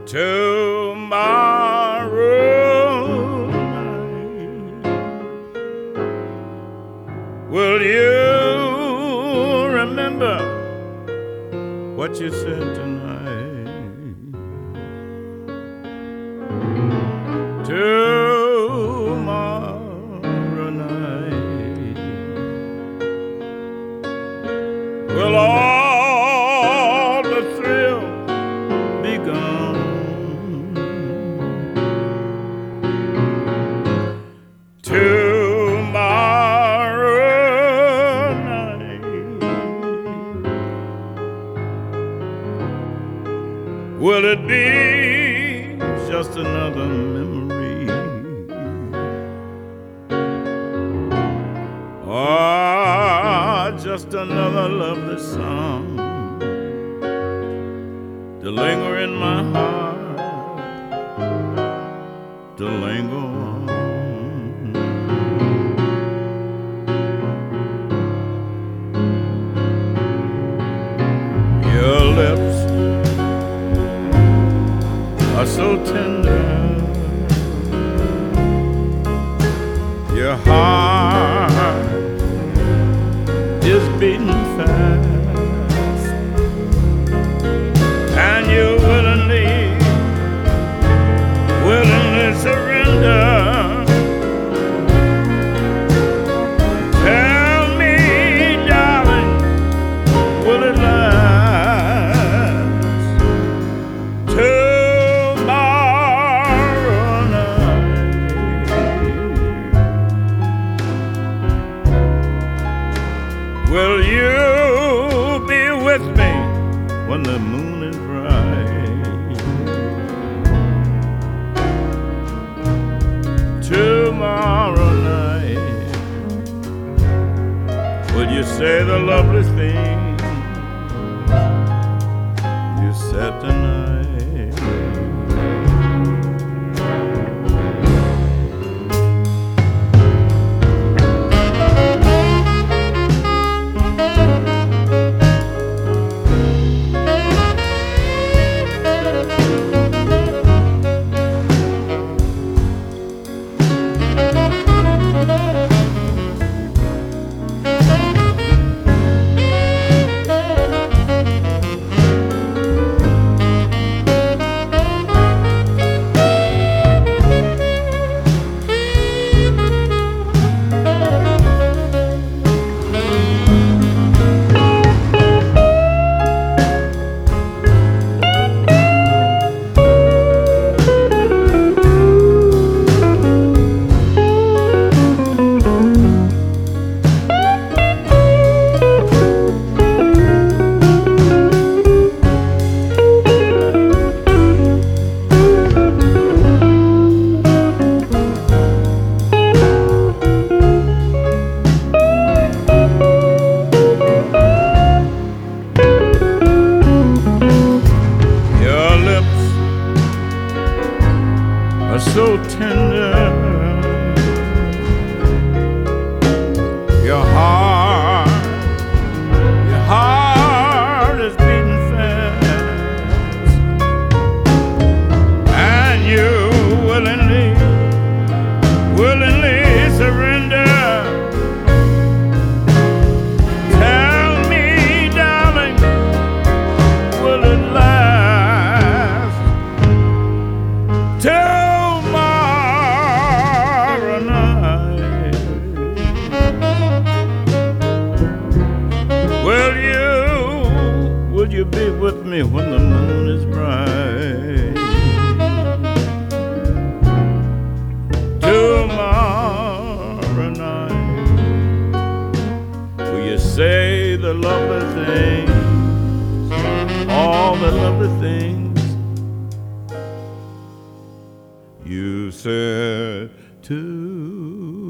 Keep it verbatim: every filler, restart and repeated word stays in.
tomorrow night. Will you remember what you said tonight? Tomorrow night. Will all the thrill be gone? Tomorrow night. Will it be just another memory, or just another lovely song to linger in my heart, to linger on? Your lips are so tender, your heart is beating fast, and you willingly, willingly surrender. Tell me, darling, will it last? Tomorrow night. Will you be with me when the moon is bright? Tomorrow night. Will you say the lovely things you said tonight? Are so tender, your heart, your heart is beating fast, and you willingly, willingly surrender. Tell me, darling, will it last? Tell Will you be with me when the moon is bright? Tomorrow night. Will you say the lovely things, all the lovely things you said to